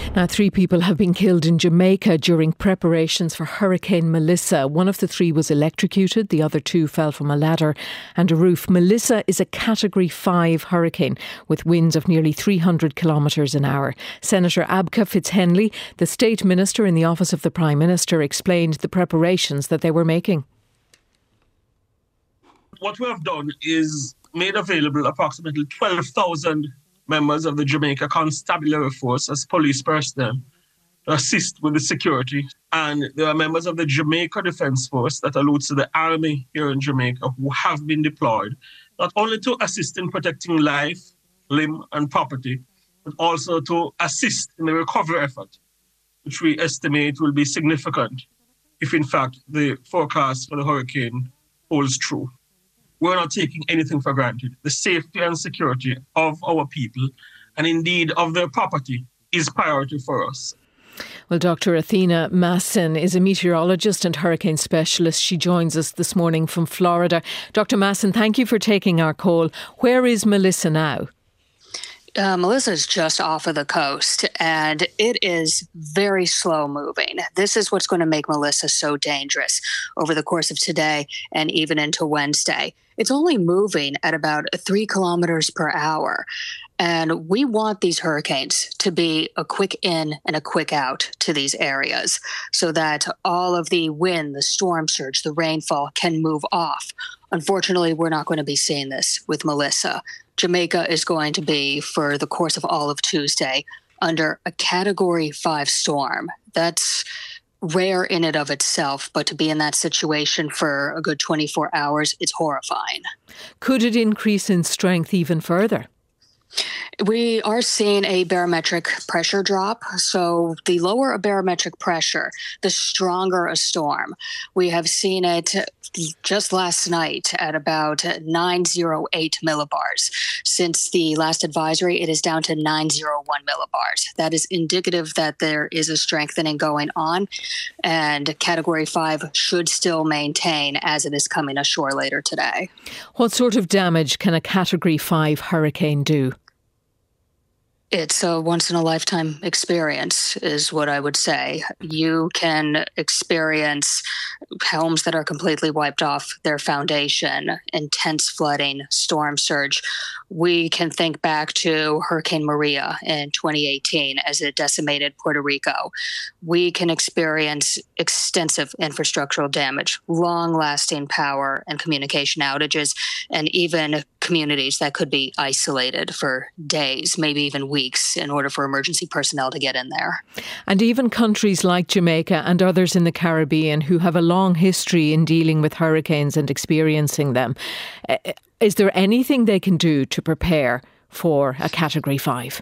Now, 3 people have been killed in Jamaica during preparations for Hurricane Melissa. One of the 3 was electrocuted. The other 2 fell from a ladder and a roof. Melissa is a Category 5 hurricane with winds of nearly 300 kilometres an hour. Senator Abka Fitzhenley, the State Minister in the Office of the Prime Minister, explained the preparations that they were making. What we have done is made available approximately 12,000 members of the Jamaica Constabulary Force as police personnel to assist with the security. And there are members of the Jamaica Defence Force, that alludes to the army here in Jamaica, who have been deployed, not only to assist in protecting life, limb and property, but also to assist in the recovery effort, which we estimate will be significant if in fact the forecast for the hurricane holds true. We're not taking anything for granted. The safety and security of our people, and indeed of their property, is priority for us. Well, Dr. Athena Masson is a meteorologist and hurricane specialist. She joins us this morning from Florida. Dr. Masson, thank you for taking our call. Where is Melissa now? Melissa is just off of the coast, and it is very slow moving. This is what's going to make Melissa so dangerous over the course of today and even into Wednesday. It's only moving at about 3 kilometers per hour. And we want these hurricanes to be a quick in and a quick out to these areas so that all of the wind, the storm surge, the rainfall can move off. Unfortunately, we're not going to be seeing this with Melissa. Jamaica is going to be, for the course of all of Tuesday, under a Category 5 storm. That's rare in and of itself, but to be in that situation for a good 24 hours, it's horrifying. Could it increase in strength even further? We are seeing a barometric pressure drop. So the lower a barometric pressure, the stronger a storm. We have seen it just last night at about 908 millibars. Since the last advisory, it is down to 901 millibars. That is indicative that there is a strengthening going on, and Category 5 should still maintain as it is coming ashore later today. What sort of damage can a Category 5 hurricane do? It's a once-in-a-lifetime experience, is what I would say. You can experience homes that are completely wiped off their foundation, intense flooding, storm surge. We can think back to Hurricane Maria in 2018 as it decimated Puerto Rico. We can experience extensive infrastructural damage, long-lasting power and communication outages, and even communities that could be isolated for days, maybe even weeks, in order for emergency personnel to get in there. And even countries like Jamaica and others in the Caribbean who have a long history in dealing with hurricanes and experiencing them, is there anything they can do to prepare for a Category 5?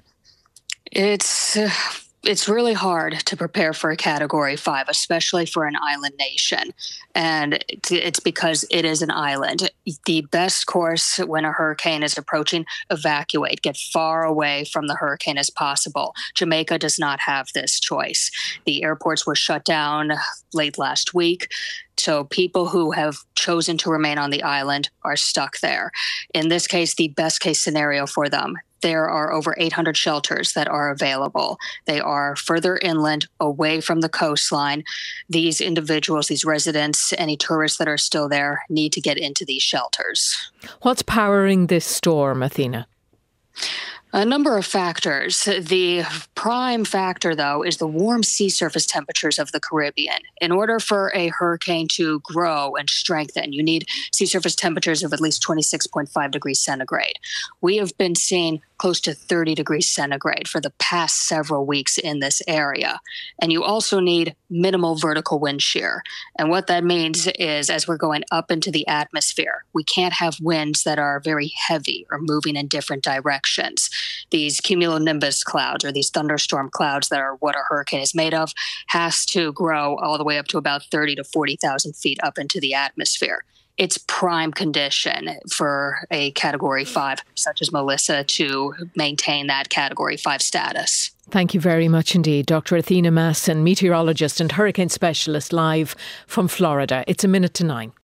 It's really hard to prepare for a Category 5, especially for an island nation. And it's because it is an island. The best course when a hurricane is approaching, evacuate, get far away from the hurricane as possible. Jamaica does not have this choice. The airports were shut down late last week. So people who have chosen to remain on the island are stuck there. In this case, the best case scenario for them, there are over 800 shelters that are available. They are further inland, away from the coastline. These individuals, these residents, any tourists that are still there need to get into these shelters. What's powering this storm, Athena? A number of factors. The prime factor, though, is the warm sea surface temperatures of the Caribbean. In order for a hurricane to grow and strengthen, you need sea surface temperatures of at least 26.5 degrees centigrade. We have been seeing close to 30 degrees centigrade for the past several weeks in this area. And you also need minimal vertical wind shear. And what that means is, as we're going up into the atmosphere, we can't have winds that are very heavy or moving in different directions. These cumulonimbus clouds, or these thunderstorm clouds that are what a hurricane is made of, has to grow all the way up to about 30 to 40,000 feet up into the atmosphere. It's prime condition for a Category 5, such as Melissa, to maintain that Category 5 status. Thank you very much indeed. Dr. Athena Masson, meteorologist and hurricane specialist, live from Florida. It's 9:01.